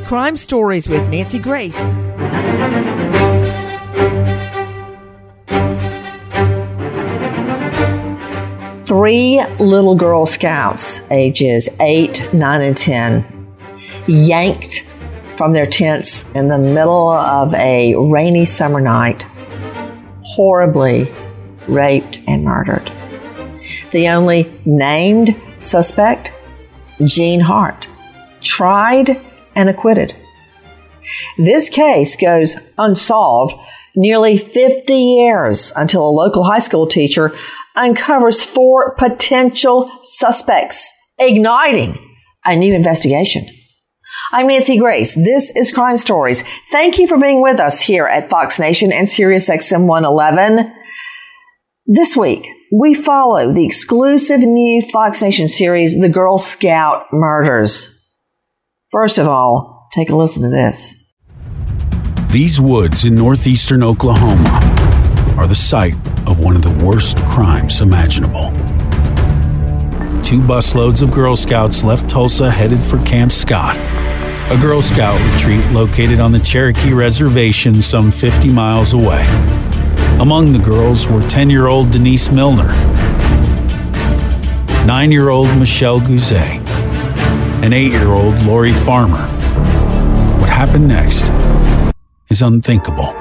Crime Stories with Nancy Grace. Three little Girl Scouts, ages 8, 9, and 10, yanked from their tents in the middle of a rainy summer night, horribly raped and murdered. The only named suspect, Jean Hart, tried and acquitted. This case goes unsolved nearly 50 years until a local high school teacher uncovers 4 potential suspects, igniting a new investigation. I'm Nancy Grace. This is Crime Stories. Thank you for being with us here at Fox Nation and Sirius XM 111. This week, we follow the exclusive new Fox Nation series, The Girl Scout Murders. First of all, take a listen to this. These woods in northeastern Oklahoma are the site of one of the worst crimes imaginable. 2 busloads of Girl Scouts left Tulsa headed for Camp Scott, a Girl Scout retreat located on the Cherokee Reservation some 50 miles away. Among the girls were 10-year-old Denise Milner, 9-year-old Michelle Guzet, and 8-year-old Lori Farmer. What happened next is unthinkable.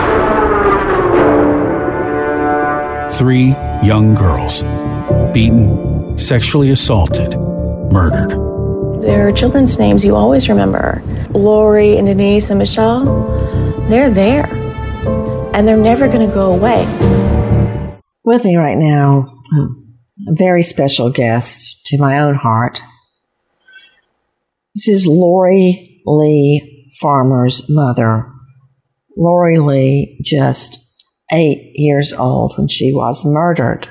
3 young girls, beaten, sexually assaulted, murdered. There are children's names you always remember. Lori and Denise and Michelle, they're there. And they're never going to go away. With me right now, a very special guest to my own heart. This is Lori Lee Farmer's mother. Lori Lee, just 8 years old when she was murdered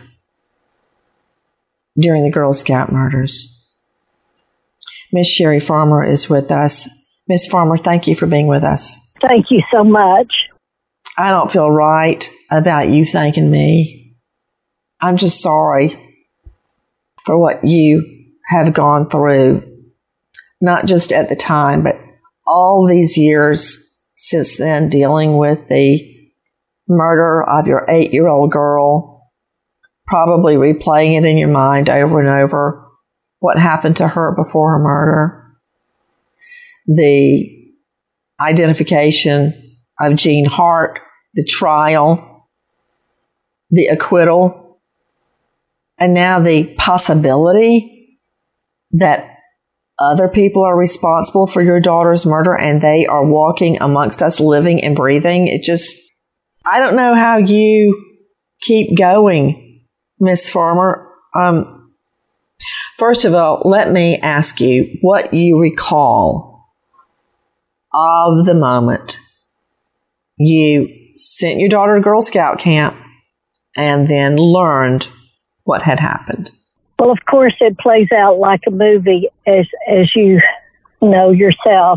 during the Girl Scout murders. Miss Sherry Farmer is with us. Miss Farmer, thank you for being with us. Thank you so much. I don't feel right about you thanking me. I'm just sorry for what you have gone through, not just at the time, but all these years since then, dealing with the murder of your 8-year-old girl, probably replaying it in your mind over and over, what happened to her before her murder, the identification of Jean Hart, the trial, the acquittal, and now the possibility that other people are responsible for your daughter's murder and they are walking amongst us, living and breathing. I don't know how you keep going, Miss Farmer. First of all, let me ask you what you recall of the moment you sent your daughter to Girl Scout camp and then learned what had happened. Well, of course, it plays out like a movie, as you know yourself.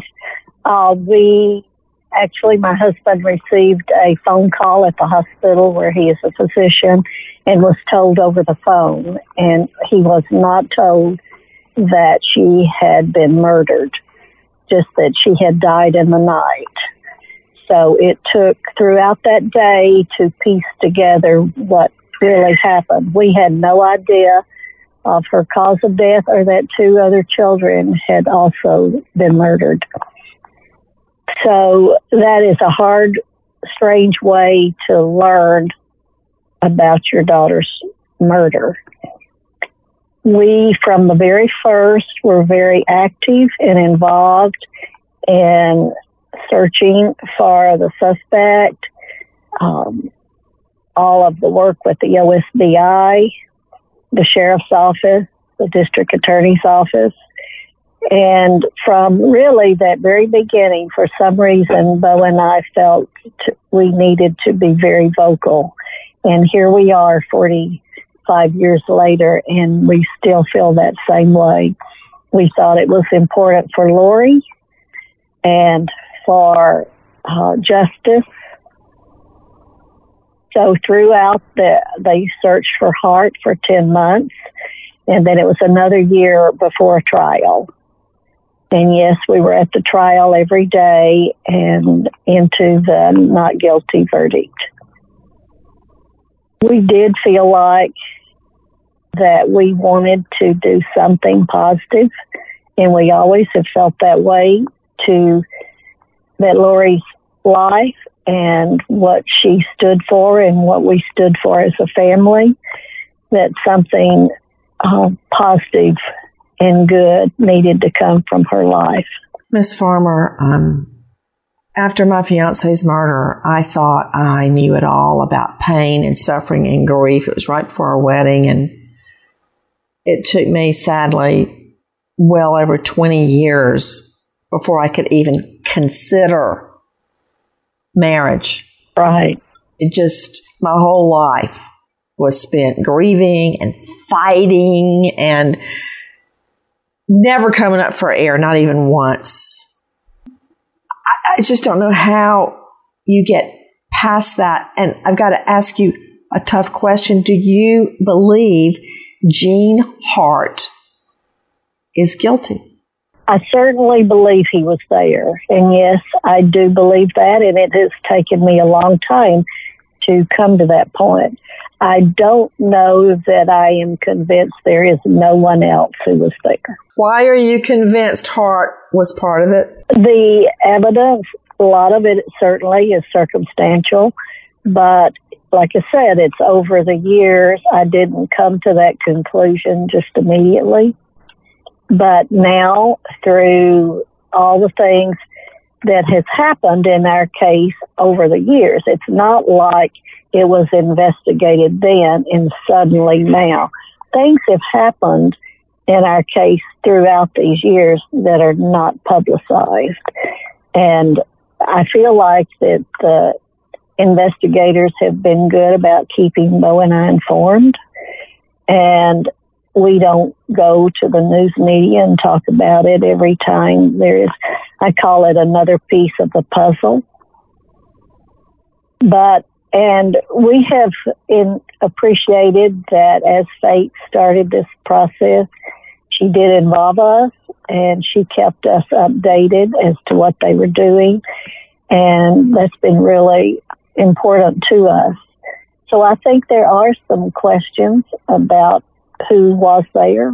My husband received a phone call at the hospital where he is a physician and was told over the phone, and he was not told that she had been murdered, just that she had died in the night. So it took throughout that day to piece together what really happened. We had no idea of her cause of death or that 2 other children had also been murdered. So that is a hard, strange way to learn about your daughter's murder. We, from the very first, were very active and involved in searching for the suspect, all of the work with the OSBI, the sheriff's office, the district attorney's office. And from really that very beginning, for some reason, Bo and I felt we needed to be very vocal. And here we are 45 years later, and we still feel that same way. We thought it was important for Lori and for justice. So throughout, they searched for Hart for 10 months, and then it was another year before trial. And yes, we were at the trial every day and into the not guilty verdict. We did feel like that we wanted to do something positive, and we always have felt that way, to that Lori's life and what she stood for and what we stood for as a family, that something positive and good needed to come from her life. Miss Farmer, after my fiance's murder, I thought I knew it all about pain and suffering and grief. It was right before our wedding, and it took me, sadly, well over 20 years before I could even consider marriage. Right. It just, my whole life was spent grieving and fighting and never coming up for air, not even once. I just don't know how you get past that. And I've got to ask you a tough question. Do you believe Gene Hart is guilty? I certainly believe he was there. And yes, I do believe that. And it has taken me a long time to come to that point. I don't know that I am convinced there is no one else who was there. Why are you convinced Hart was part of it? The evidence, a lot of it certainly is circumstantial, but like I said, it's over the years. I didn't come to that conclusion just immediately. But now, through all the things that has happened in our case over the years, it's not like it was investigated then and suddenly now. Things have happened in our case throughout these years that are not publicized. And I feel like that the investigators have been good about keeping Bo and I informed. And we don't go to the news media and talk about it every time there is, I call it another piece of the puzzle. And we have appreciated that as Faith started this process, she did involve us and she kept us updated as to what they were doing. And that's been really important to us. So I think there are some questions about who was there.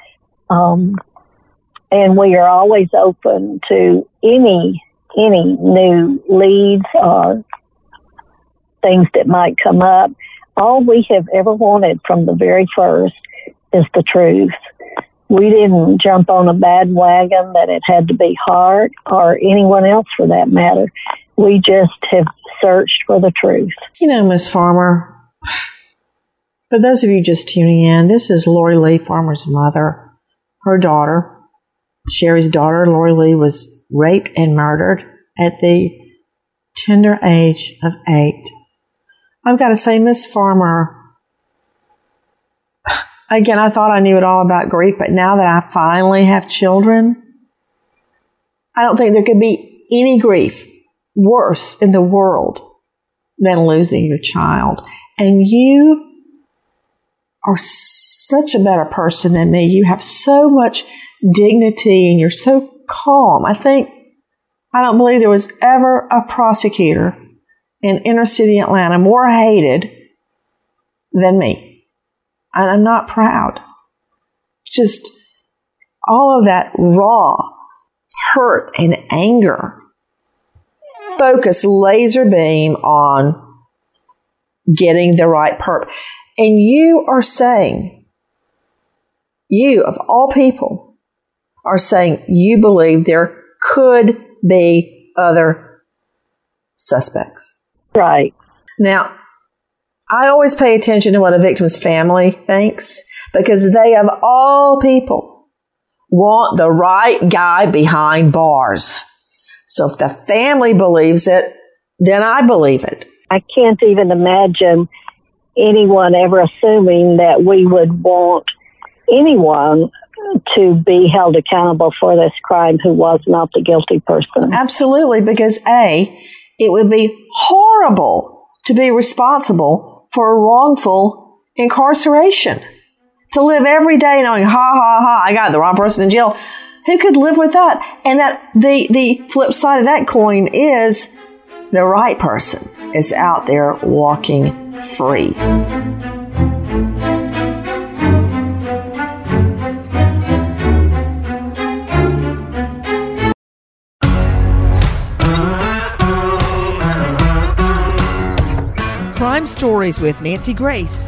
And we are always open to any new leads or things that might come up. All we have ever wanted from the very first is the truth. We didn't jump on a bandwagon that it had to be Hart or anyone else for that matter. We just have searched for the truth. You know, Miss Farmer, for those of you just tuning in, this is Lori Lee Farmer's mother. Her daughter, Sherry's daughter, Lori Lee, was raped and murdered at the tender age of 8. I've got to say, Miss Farmer, again, I thought I knew it all about grief, but now that I finally have children, I don't think there could be any grief worse in the world than losing your child. And you are such a better person than me. You have so much dignity and you're so calm. I don't believe there was ever a prosecutor in inner city Atlanta more hated than me. And I'm not proud. Just all of that raw hurt and anger. Focus laser beam on getting the right perp. And you are saying, you of all people are saying you believe there could be other suspects. Right. Now, I always pay attention to what a victim's family thinks because they, of all people, want the right guy behind bars. So if the family believes it, then I believe it. I can't even imagine anyone ever assuming that we would want anyone to be held accountable for this crime who was not the guilty person. Absolutely, because it would be horrible to be responsible for a wrongful incarceration. To live every day knowing, ha, ha, ha, I got the wrong person in jail. Who could live with that? And that the flip side of that coin is the right person is out there walking free. Crime Stories with Nancy Grace.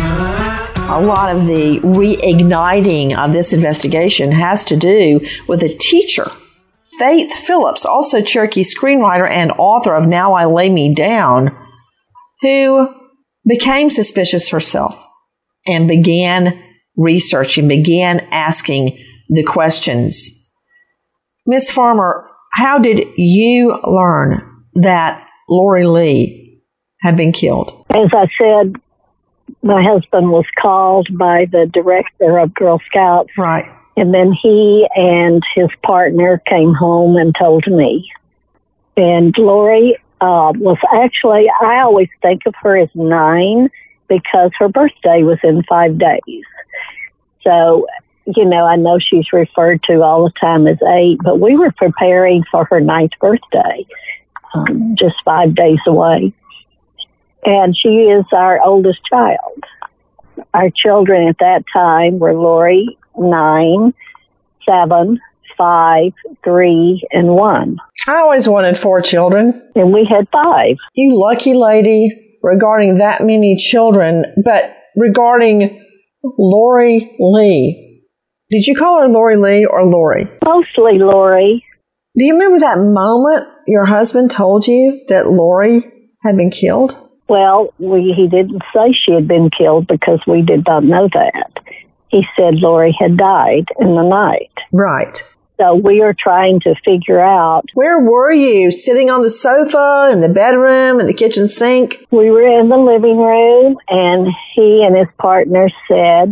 A lot of the reigniting of this investigation has to do with a teacher, Faith Phillips, also Cherokee screenwriter and author of Now I Lay Me Down, who became suspicious herself and began researching, began asking the questions. Miss Farmer, how did you learn that Lori Lee had been killed? As I said, my husband was called by the director of Girl Scouts. Right. And then he and his partner came home and told me. And Lori was actually, I always think of her as 9 because her birthday was in 5 days. So, you know, I know she's referred to all the time as 8, but we were preparing for her 9th birthday, just 5 days away. And she is our oldest child. Our children at that time were Lori, 9, 7, 5, 3, and 1. I always wanted 4 children. And we had 5. You lucky lady regarding that many children. But regarding Lori Lee, did you call her Lori Lee or Lori? Mostly Lori. Do you remember that moment your husband told you that Lori had been killed? Well, he didn't say she had been killed because we did not know that. He said Lori had died in the night. Right. So we are trying to figure out. Where were you? Sitting on the sofa, in the bedroom, in the kitchen sink? We were in the living room, and he and his partner said,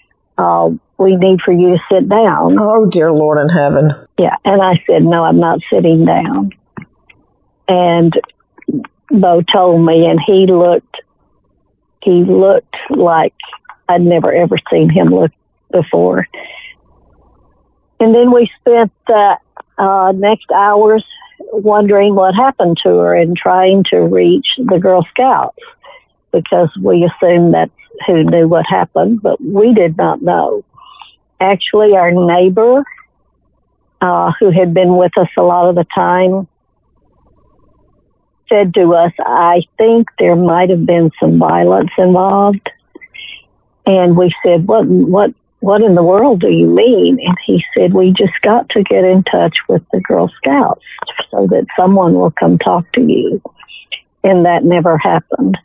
we need for you to sit down. Oh, dear Lord in heaven. Yeah, and I said, no, I'm not sitting down. And Bo told me, and he looked like I'd never ever seen him look before. And then we spent the next hours wondering what happened to her and trying to reach the Girl Scouts because we assumed that's who knew what happened, but we did not know. Actually, our neighbor, who had been with us a lot of the time, said to us, I think there might have been some violence involved. And we said, what in the world do you mean? And he said, we just got to get in touch with the Girl Scouts so that someone will come talk to you. And that never happened.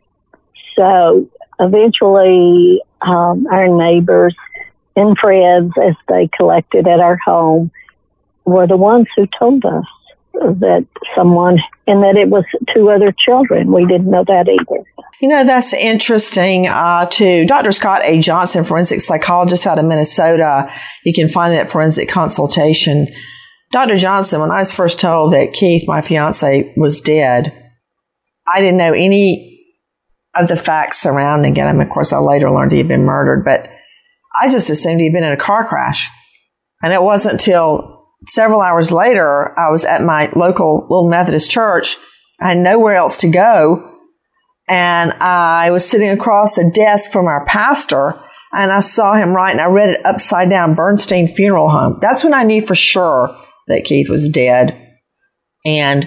So eventually, our neighbors and friends, as they collected at our home, were the ones who told us that someone, and that it was 2 other children. We didn't know that either. You know, that's interesting to Dr. Scott A. Johnson, forensic psychologist out of Minnesota. You can find it at Forensic Consultation. Dr. Johnson, when I was first told that Keith, my fiance, was dead, I didn't know any of the facts surrounding it. Of course, I later learned he had been murdered, but I just assumed he'd been in a car crash. And it wasn't until several hours later, I was at my local little Methodist church. I had nowhere else to go. And I was sitting across the desk from our pastor, and I saw him write, and I read it upside down, Bernstein Funeral Home. That's when I knew for sure that Keith was dead. And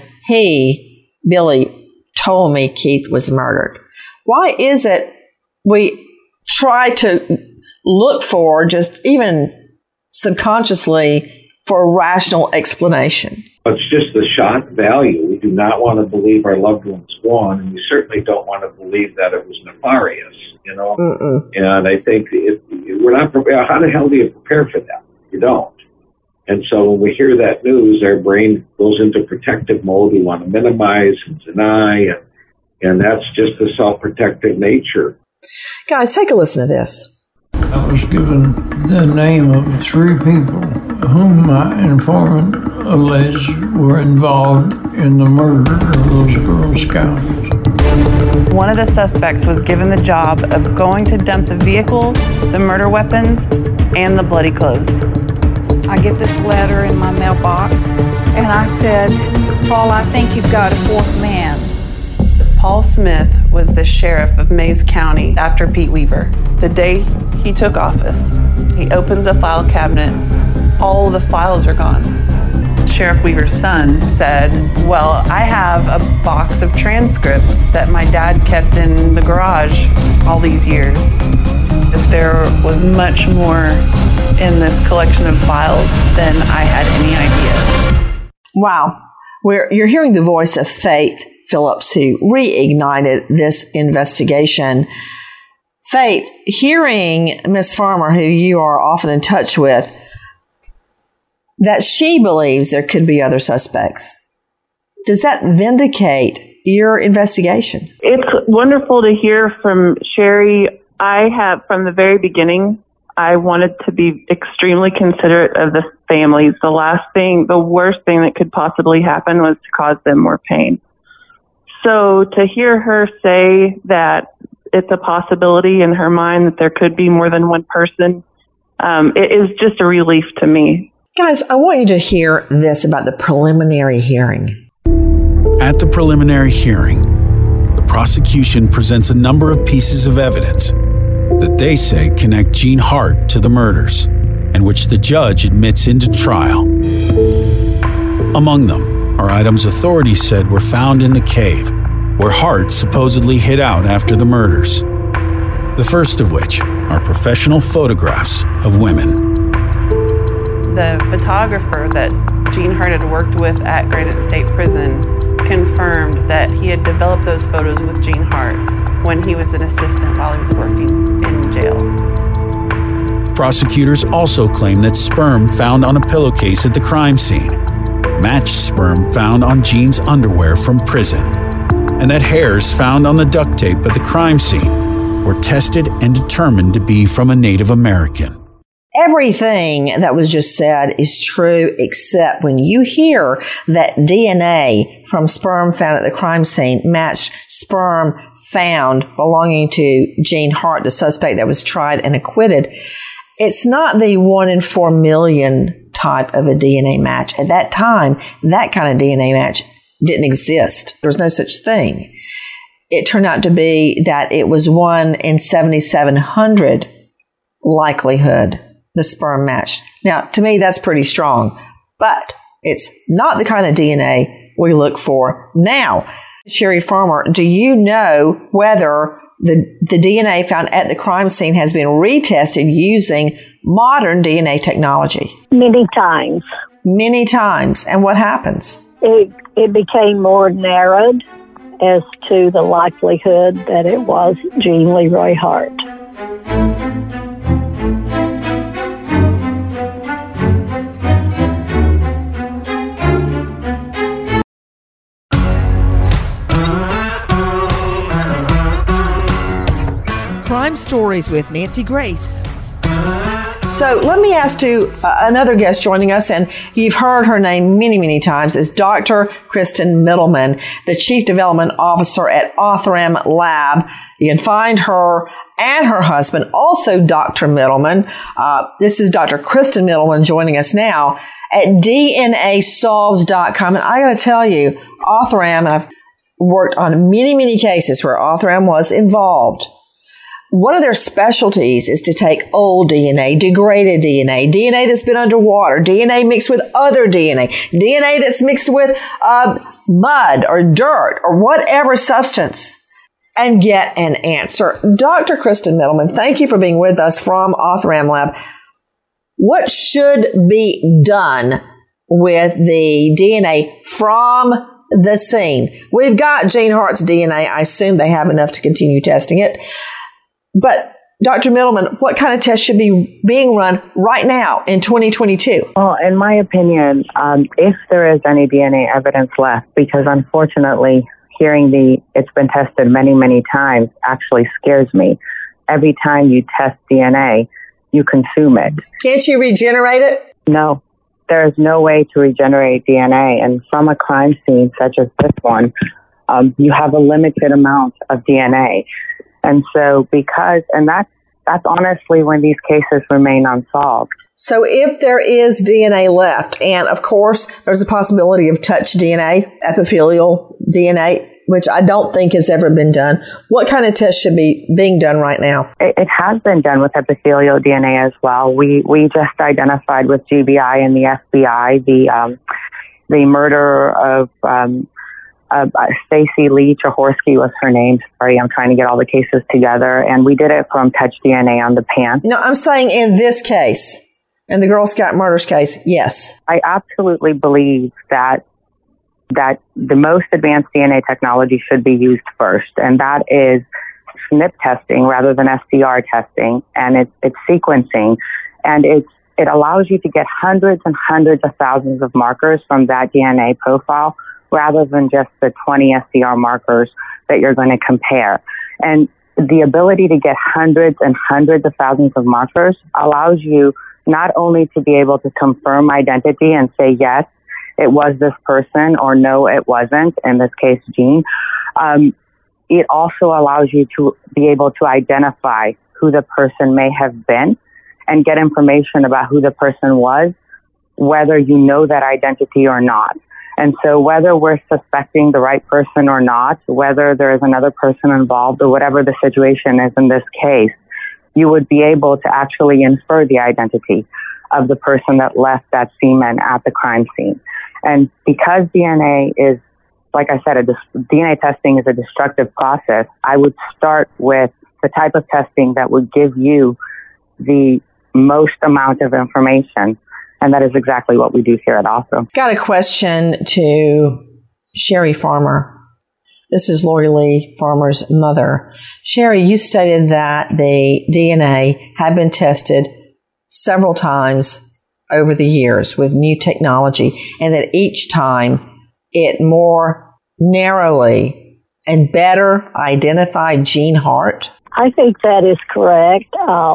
Billy, told me Keith was murdered. Why is it we try to look for, just even subconsciously, for a rational explanation? It's just the shock value. We do not want to believe our loved one's gone, and we certainly don't want to believe that it was nefarious, you know? Mm-mm. And I think we're not prepared. How the hell do you prepare for that? You don't. And so when we hear that news, our brain goes into protective mode. We want to minimize and deny, and that's just the self-protective nature. Guys, take a listen to this. I was given the name of 3 people whom my informant alleged were involved in the murder of those Girl Scouts. One of the suspects was given the job of going to dump the vehicle, the murder weapons, and the bloody clothes. I get this letter in my mailbox, and I said, Paul, I think you've got a fourth man. Paul Smith was the sheriff of Mays County after Pete Weaver. The day he took office, he opens a file cabinet. All the files are gone. Sheriff Weaver's son said, well, I have a box of transcripts that my dad kept in the garage all these years. If there was much more in this collection of files than I had any idea. Wow. You're hearing the voice of Faith Phillips, who reignited this investigation. Faith, hearing Miss Farmer, who you are often in touch with, that she believes there could be other suspects, does that vindicate your investigation? It's wonderful to hear from Sherry. I have, from the very beginning, I wanted to be extremely considerate of the families. The worst thing that could possibly happen was to cause them more pain. So to hear her say that it's a possibility in her mind that there could be more than one person, it is just a relief to me. Guys, I want you to hear this about the preliminary hearing. At the preliminary hearing, the prosecution presents a number of pieces of evidence that they say connect Jean Hart to the murders, and which the judge admits into trial. Among them are items authorities said were found in the cave, where Hart supposedly hid out after the murders. The first of which are professional photographs of women. The photographer that Jean Hart had worked with at Granite State Prison confirmed that he had developed those photos with Jean Hart when he was an assistant while he was working in jail. Prosecutors also claim that sperm found on a pillowcase at the crime scene matched sperm found on Jean's underwear from prison, and that hairs found on the duct tape at the crime scene were tested and determined to be from a Native American. Everything that was just said is true, except when you hear that DNA from sperm found at the crime scene matched sperm found belonging to Jean Hart, the suspect that was tried and acquitted. It's not the 1 in 4 million type of a DNA match. At that time, that kind of DNA match didn't exist. There was no such thing. It turned out to be that it was 1 in 7,700 likelihood the sperm matched. Now, to me, that's pretty strong, but it's not the kind of DNA we look for now. Sherry Farmer, do you know whether the DNA found at the crime scene has been retested using modern DNA technology? Many times. Many times. And what happens? It became more narrowed as to the likelihood that it was Jean Leroy Hart. Crime Stories with Nancy Grace. So let me ask you, another guest joining us, and you've heard her name many, many times, is Dr. Kristen Middleman, the Chief Development Officer at Othram Lab. You can find her and her husband, also Dr. Middleman. This is Dr. Kristen Middleman joining us now at DNAsolves.com. And I got to tell you, Othram, I've worked on many, many cases where Othram was involved. One of their specialties is to take old DNA, degraded DNA, DNA that's been underwater, DNA mixed with other DNA, DNA that's mixed with mud or dirt or whatever substance, and get an answer. Dr. Kristen Middleman, thank you for being with us from Othram Lab. What should be done with the DNA from the scene? We've got Jean Hart's DNA. I assume they have enough to continue testing it. But Dr. Middleman, what kind of tests should be being run right now in 2022? Well, in my opinion, if there is any DNA evidence left, because unfortunately, hearing it's been tested many, many times actually scares me. Every time you test DNA, you consume it. Can't you regenerate it? No, there is no way to regenerate DNA. And from a crime scene such as this one, you have a limited amount of DNA. And so that's honestly when these cases remain unsolved. So if there is DNA left, and of course there's a possibility of touch DNA, epithelial DNA, which I don't think has ever been done, what kind of test should be being done right now? It has been done with epithelial DNA as well. We just identified with GBI and the FBI the murder of Stacy Lee Chahorsky was her name. Sorry, I'm trying to get all the cases together. And we did it from touch DNA on the pants. No, I'm saying in this case, in the Girl Scout murders case, yes. I absolutely believe that the most advanced DNA technology should be used first, and that is SNP testing rather than SCR testing, and it's sequencing, and it allows you to get hundreds and hundreds of thousands of markers from that DNA profile rather than just the 20 SCR markers that you're going to compare. And the ability to get hundreds and hundreds of thousands of markers allows you not only to be able to confirm identity and say, yes, it was this person, or no, it wasn't, in this case, Jean. It also allows you to be able to identify who the person may have been and get information about who the person was, whether you know that identity or not. And so whether we're suspecting the right person or not, whether there is another person involved or whatever the situation is in this case, you would be able to actually infer the identity of the person that left that semen at the crime scene. And because DNA is, like I said, DNA testing is a destructive process, I would start with the type of testing that would give you the most amount of information. And that is exactly what we do here at AWESOM. Got a question to Sherry Farmer. This is Lori Lee Farmer's mother. Sherry, you stated that the DNA had been tested several times over the years with new technology, and that each time it more narrowly and better identified Jean Hart? I think that is correct.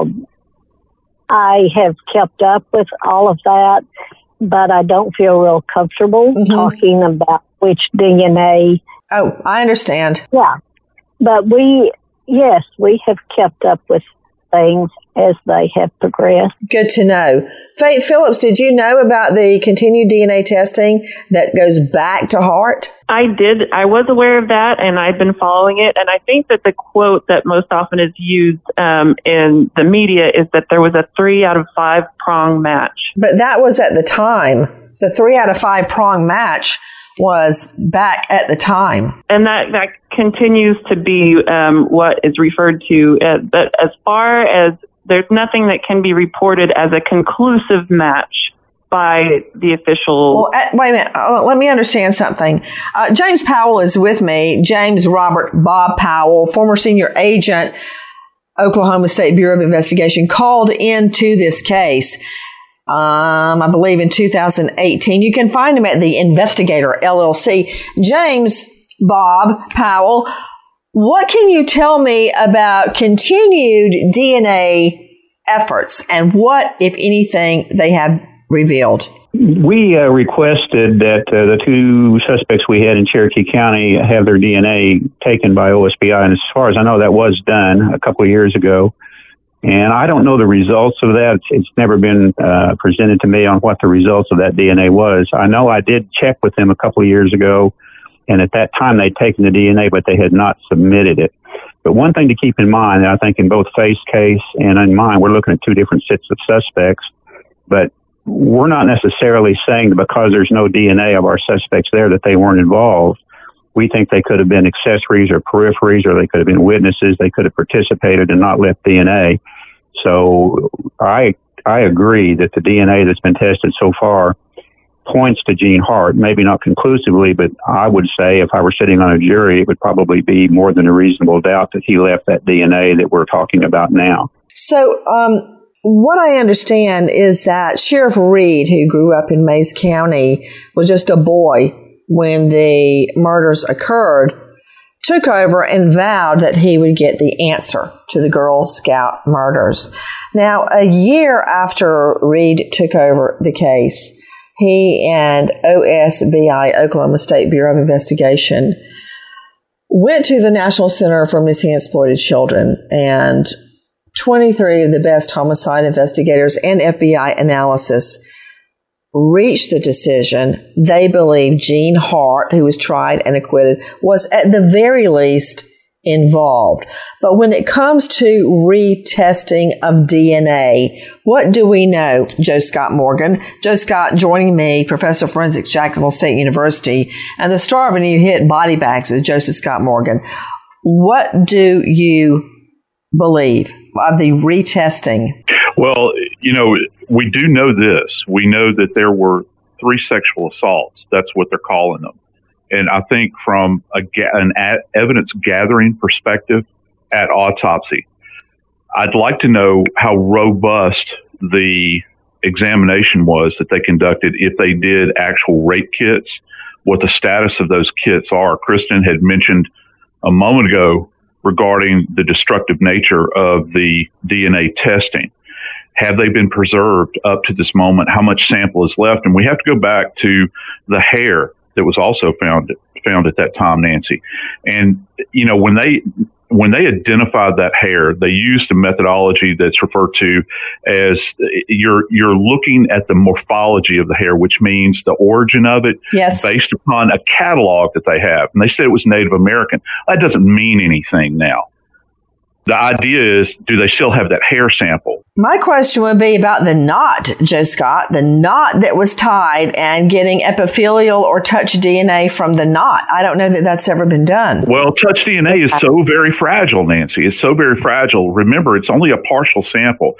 I have kept up with all of that, but I don't feel real comfortable talking about which DNA. Oh, I understand. Yeah. But we have kept up with things as they have progressed. Good to know. Faith Phillips, did you know about the continued DNA testing that goes back to Hart? I did. I was aware of that, and I've been following it. And I think that the quote that most often is used in the media is that there was a 3 out of 5 prong match. But that was at the time. The 3 out of 5 prong match was back at the time. And that continues to be what is referred to. But as far as there's nothing that can be reported as a conclusive match by the official. Well, wait a minute. Let me understand something. James Powell is with me. James Robert Bob Powell, former senior agent, Oklahoma State Bureau of Investigation, called into this case. I believe in 2018. You can find him at the Investigator LLC. James Bob Powell, what can you tell me about continued DNA efforts and what, if anything, they have revealed? We requested that the 2 suspects we had in Cherokee County have their DNA taken by OSBI, and as far as I know, that was done a couple of years ago. And I don't know the results of that. It's never been presented to me on what the results of that DNA was. I know I did check with them a couple of years ago, and at that time they'd taken the DNA, but they had not submitted it. But one thing to keep in mind, I think in both Faith's case and in mine, we're looking at 2 different sets of suspects, but we're not necessarily saying that because there's no DNA of our suspects there that they weren't involved. We think they could have been accessories or peripheries, or they could have been witnesses. They could have participated and not left DNA. So I agree that the DNA that's been tested so far points to Jean Hart, maybe not conclusively, but I would say if I were sitting on a jury, it would probably be more than a reasonable doubt that he left that DNA that we're talking about now. So what I understand is that Sheriff Reed, who grew up in Mays County, was just a boy when the murders occurred, took over and vowed that he would get the answer to the Girl Scout murders. Now, a year after Reed took over the case, he and OSBI, Oklahoma State Bureau of Investigation, went to the National Center for Missing and Exploited Children and 23 of the best homicide investigators and FBI analysis reached the decision they believe Gene Hart, who was tried and acquitted, was at the very least involved. But when it comes to retesting of DNA, what do we know, Joe Scott Morgan? Joe Scott joining me, professor of forensics, Jacksonville State University, and the star of a new hit, Body Bags, with Joseph Scott Morgan. What do you believe of the retesting? Well, we do know this. We know that there were 3 sexual assaults. That's what they're calling them. And I think from an evidence gathering perspective at autopsy, I'd like to know how robust the examination was that they conducted, if they did actual rape kits, what the status of those kits are. Kristen had mentioned a moment ago regarding the destructive nature of the DNA testing. Have they been preserved up to this moment? How much sample is left? And we have to go back to the hair that was also found at that time, Nancy. And, when they identified that hair, they used a methodology that's referred to as you're looking at the morphology of the hair, which means the origin of it, yes, based upon a catalog that they have. And they said it was Native American. That doesn't mean anything now. The idea is, do they still have that hair sample? My question would be about the knot, Joe Scott, the knot that was tied and getting epithelial or touch DNA from the knot. I don't know that that's ever been done. Well, touch DNA is so very fragile, Nancy. It's so very fragile. Remember, it's only a partial sample.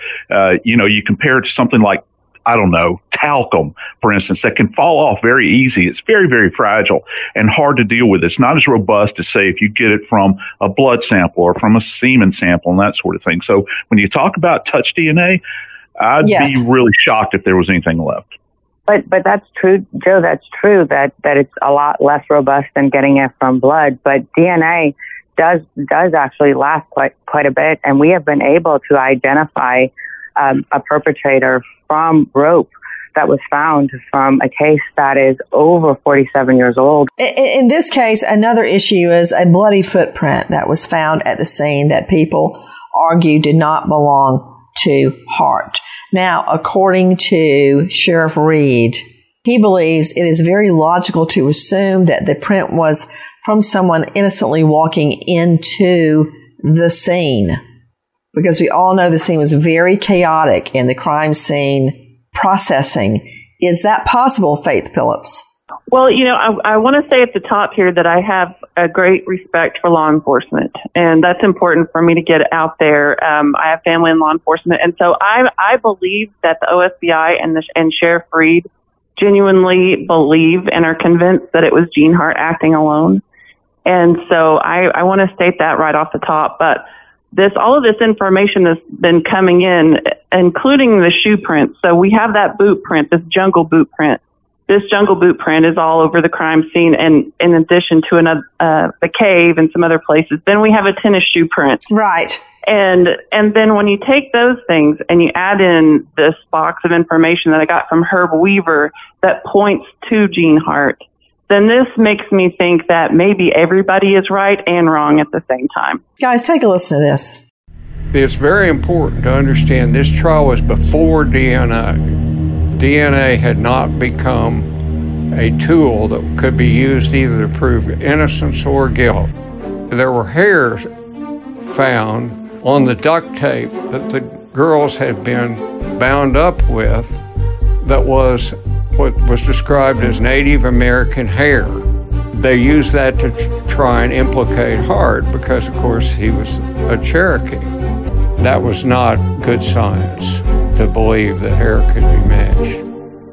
You compare it to something like, I don't know, talcum, for instance, that can fall off very easy. It's very, very fragile and hard to deal with. It's not as robust as, say, if you get it from a blood sample or from a semen sample and that sort of thing. So when you talk about touch DNA, I'd be really shocked if there was anything left. But that's true, Joe. That's true that it's a lot less robust than getting it from blood. But DNA does actually last quite a bit, and we have been able to identify a perpetrator from rope that was found from a case that is over 47 years old. In this case, another issue is a bloody footprint that was found at the scene that people argue did not belong to Hart. Now, according to Sheriff Reed, he believes it is very logical to assume that the print was from someone innocently walking into the scene, because we all know the scene was very chaotic in the crime scene processing. Is that possible, Faith Phillips? Well, I want to say at the top here that I have a great respect for law enforcement, and that's important for me to get out there. I have family in law enforcement, and so I believe that the OSBI and Sheriff Reed genuinely believe and are convinced that it was Gene Hart acting alone. And so I want to state that right off the top. But all of this information has been coming in, including the shoe print. So we have that boot print, this jungle boot print. This jungle boot print is all over the crime scene, and in addition to the cave and some other places. Then we have a tennis shoe print. Right. And then when you take those things and you add in this box of information that I got from Herb Weaver that points to Gene Hart, then this makes me think that maybe everybody is right and wrong at the same time. Guys, take a listen to this. It's very important to understand this trial was before DNA. DNA had not become a tool that could be used either to prove innocence or guilt. There were hairs found on the duct tape that the girls had been bound up with that was what was described as Native American hair. They used that to try and implicate Hart because, of course, he was a Cherokee. That was not good science to believe that hair could be matched.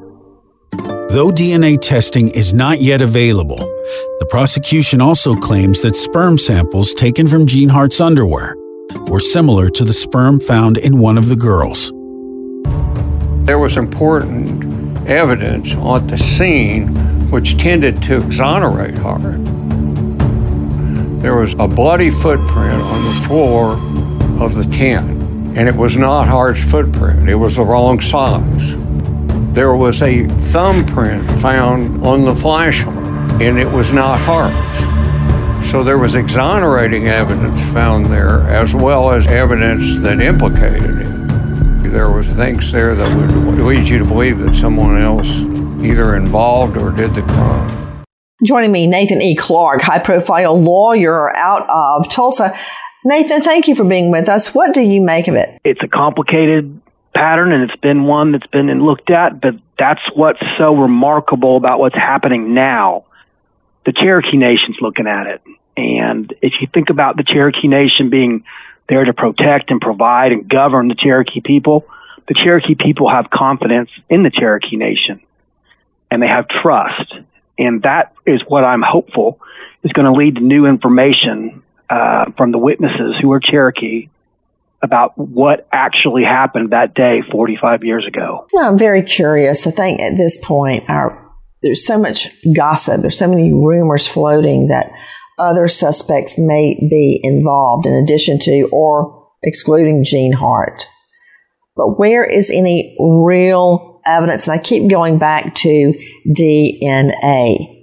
Though DNA testing is not yet available, the prosecution also claims that sperm samples taken from Gene Hart's underwear were similar to the sperm found in one of the girls. There was important evidence on the scene which tended to exonerate Hart. There was a bloody footprint on the floor of the tent, and it was not Hart's footprint. It was the wrong size. There was a thumbprint found on the flashlight, and it was not Hart's. So there was exonerating evidence found there, as well as evidence that implicated him. There was things there that would lead you to believe that someone else either involved or did the crime. Joining me, Nathan E. Clark, high-profile lawyer out of Tulsa. Nathan, thank you for being with us. What do you make of it? It's a complicated pattern, and it's been one that's been looked at, but that's what's so remarkable about what's happening now. The Cherokee Nation's looking at it. And if you think about the Cherokee Nation being there to protect and provide and govern the Cherokee people have confidence in the Cherokee Nation, and they have trust. And that is what I'm hopeful is going to lead to new information from the witnesses who are Cherokee about what actually happened that day 45 years ago. I'm very curious. I think at this point, there's so much gossip, there's so many rumors floating that other suspects may be involved in addition to or excluding Gene Hart. But where is any real evidence? And I keep going back to DNA,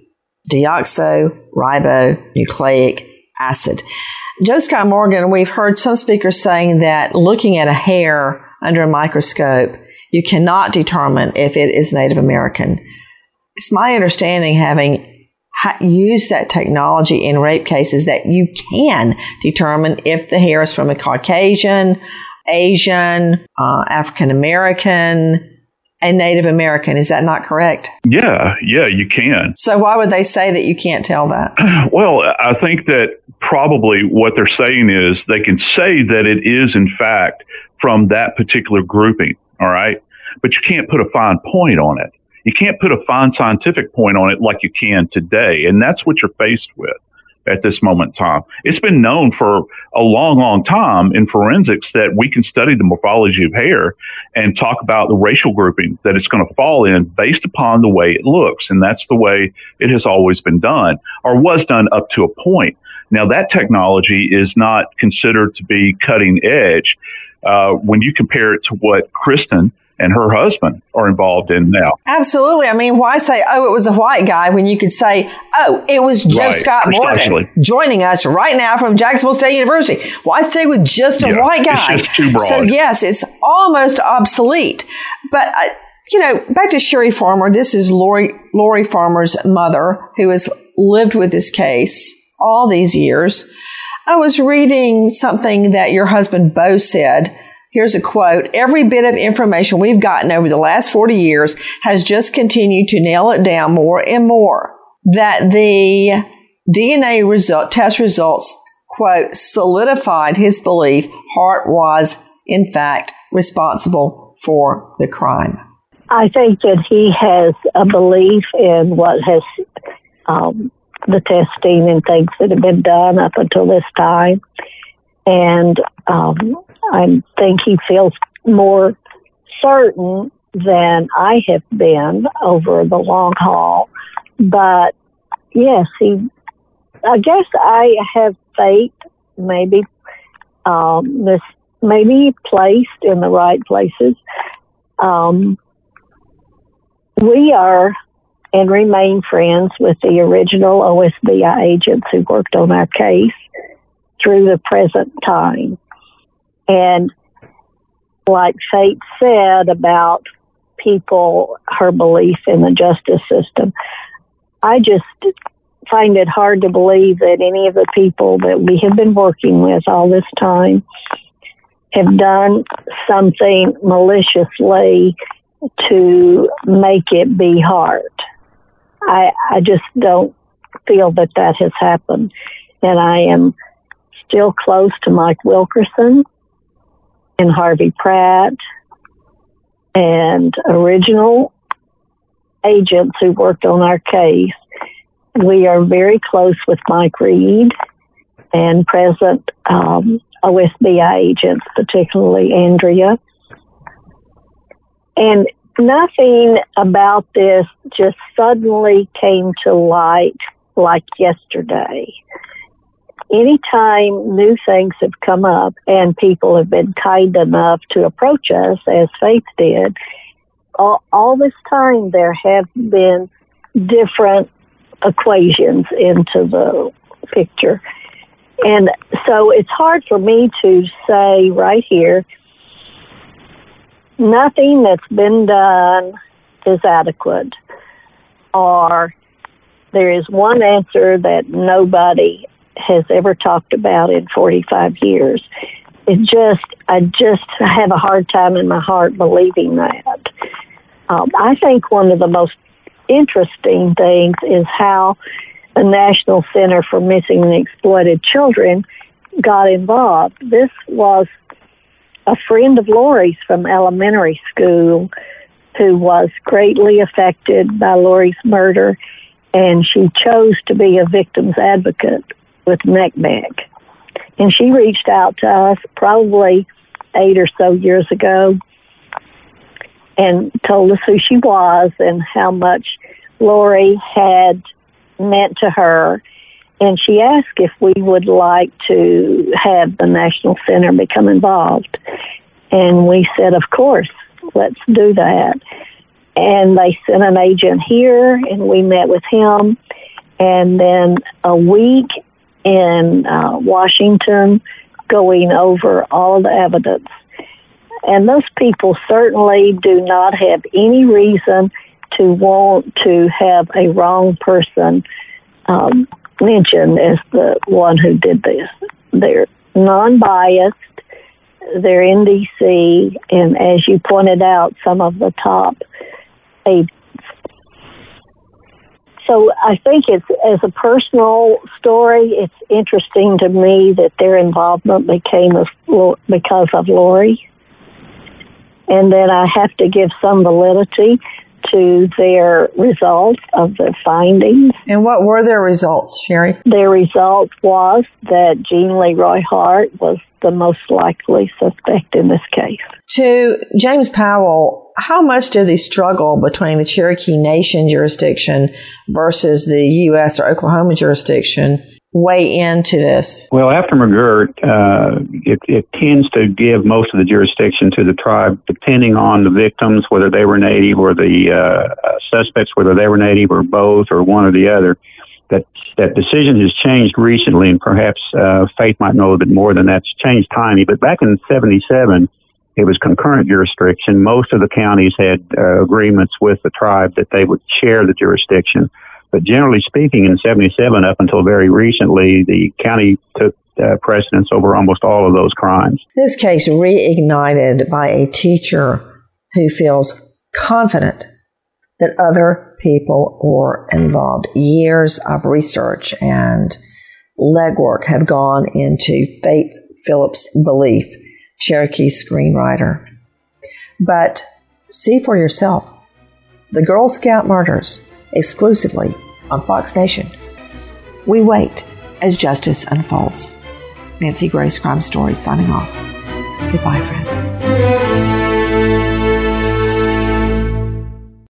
deoxyribonucleic acid. Joe Scott Morgan, we've heard some speakers saying that looking at a hair under a microscope, you cannot determine if it is Native American. It's my understanding, having used that technology in rape cases, that you can determine if the hair is from a Caucasian, Asian, African American, and Native American. Is that not correct? Yeah, you can. So why would they say that you can't tell that? Well, I think that probably what they're saying is they can say that it is, in fact, from that particular grouping, all right? But you can't put a fine point on it. You can't put a fine scientific point on it like you can today, and that's what you're faced with at this moment in time. It's been known for a long, long time in forensics that we can study the morphology of hair and talk about the racial grouping that it's going to fall in based upon the way it looks, and that's the way it has always been done, or was done up to a point. Now, that technology is not considered to be cutting edge when you compare it to what Kristen and her husband are involved in now. Absolutely. I mean, why say, it was a white guy when you could say, it was Joe Scott Morgan joining us right now from Jacksonville State University. Why stay with just a white guy? It's just too broad. So, yes, it's almost obsolete. But, back to Sherry Farmer. This is Lori Farmer's mother, who has lived with this case all these years. I was reading something that your husband, Bo, said. Here's a quote. "Every bit of information we've gotten over the last 40 years has just continued to nail it down more and more that the DNA test results, quote, solidified his belief Hart was, in fact, responsible for the crime." I think that he has a belief in what has the testing and things that have been done up until this time. And I think he feels more certain than I have been over the long haul. But yes, I guess I have faith, maybe placed in the right places. We are and remain friends with the original OSBI agents who worked on our case through the present time. And like Faith said about people, her belief in the justice system, I just find it hard to believe that any of the people that we have been working with all this time have done something maliciously to make it be hard. I just don't feel that has happened. And I am still close to Mike Wilkerson and Harvey Pratt and original agents who worked on our case. We are very close with Mike Reed and present OSBI agents, particularly Andrea. And nothing about this just suddenly came to light like yesterday. Anytime new things have come up and people have been kind enough to approach us, as Faith did, all this time there have been different equations into picture. And so it's hard for me to say right here, nothing that's been done is adequate, or there is one answer that nobody has ever talked about in 45 years. I just have a hard time in my heart believing that. I think one of the most interesting things is how the National Center for Missing and Exploited Children got involved. This was a friend of Lori's from elementary school who was greatly affected by Lori's murder, and she chose to be a victim's advocate with MECMEC. And she reached out to us probably 8 or so years ago and told us who she was and how much Lori had meant to her. And she asked if we would like to have the National Center become involved. And we said, of course, let's do that. And they sent an agent here, and we met with him. And then a week in Washington, going over all the evidence. And those people certainly do not have any reason to want to have a wrong person mentioned as the one who did this. They're non-biased. They're in D.C., and as you pointed out, some of the top agents. So I think it's, as a personal story, it's interesting to me that their involvement became because of Lori. And then I have to give some validity to their results of their findings. And what were their results, Sherry? Their result was that Jean Leroy Hart was the most likely suspect in this case. To James Powell, how much do the struggle between the Cherokee Nation jurisdiction versus the U.S. or Oklahoma jurisdiction weigh into this? Well, after McGirt, it tends to give most of the jurisdiction to the tribe, depending on the victims, whether they were Native, or the suspects, whether they were Native or both, or one or the other. That decision has changed recently, and perhaps Faith might know a bit more than that's changed tiny. But back in 1977, it was concurrent jurisdiction. Most of the counties had agreements with the tribe that they would share the jurisdiction. But generally speaking, in 1977, up until very recently, the county took precedence over almost all of those crimes. This case reignited by a teacher who feels confident that other people were involved. Years of research and legwork have gone into Faith Phillips' belief, Cherokee screenwriter. But see for yourself. The Girl Scout murders, exclusively on Fox Nation. We wait as justice unfolds. Nancy Grace, Crime Stories, signing off. Goodbye, friend.